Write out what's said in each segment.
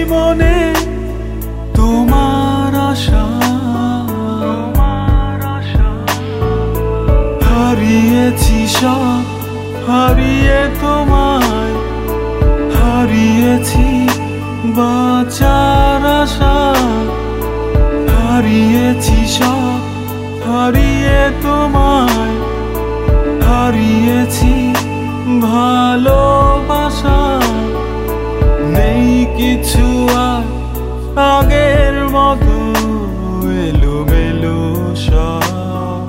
মনে তোমার আশা, হারিয়েছি সব, হারিয়ে তোমায়, হারিয়েছি বাঁচার আশা, হারিয়েছি সব, হারিয়ে তোমায়, হারিয়েছি ভালোবাসা। নেই কিছু আর আগের মতো, এলোমেলো সব,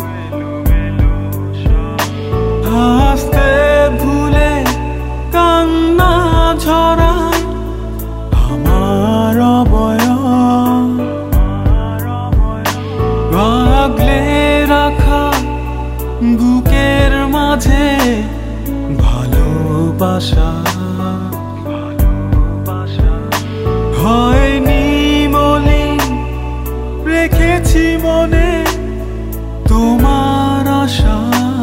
হাসতে ভুলে কান্না ঝরায় আমার অবয়ব, আগলে রাখা বুকের মাঝে ভালোবাসা, হয়নি মলিন রেখেছি মনে তোমার আশা।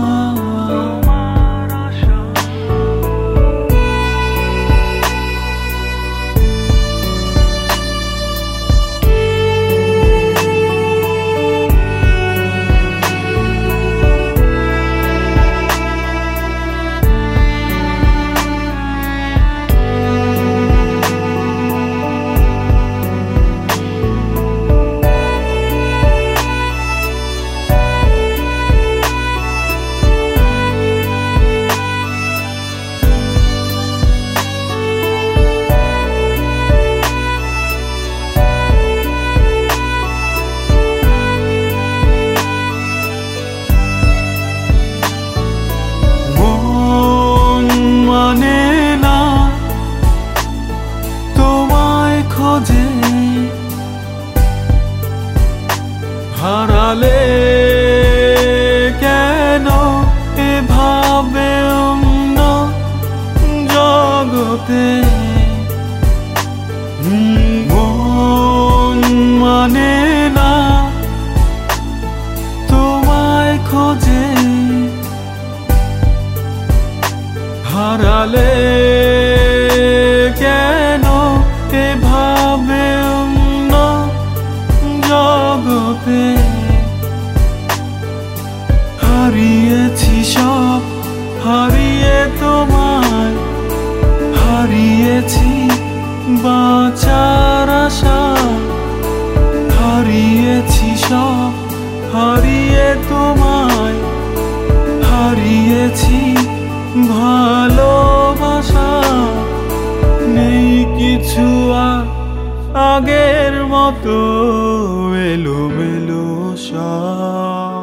হারালে কেন এভাবে অন্য জগতে, মন মানে না তোমায় খোঁজে, হারালে কেন এভাবে অন্য জগতে, হারিয়েছি সব, হারিয়ে তোমায়, হারিয়েছি বাঁচার আশা, হারিয়েছি সব, হারিয়ে তোমায়, হারিয়েছি ভালোবাসা। নেই কিছু আর আগের মতো, এলোমেলো সব।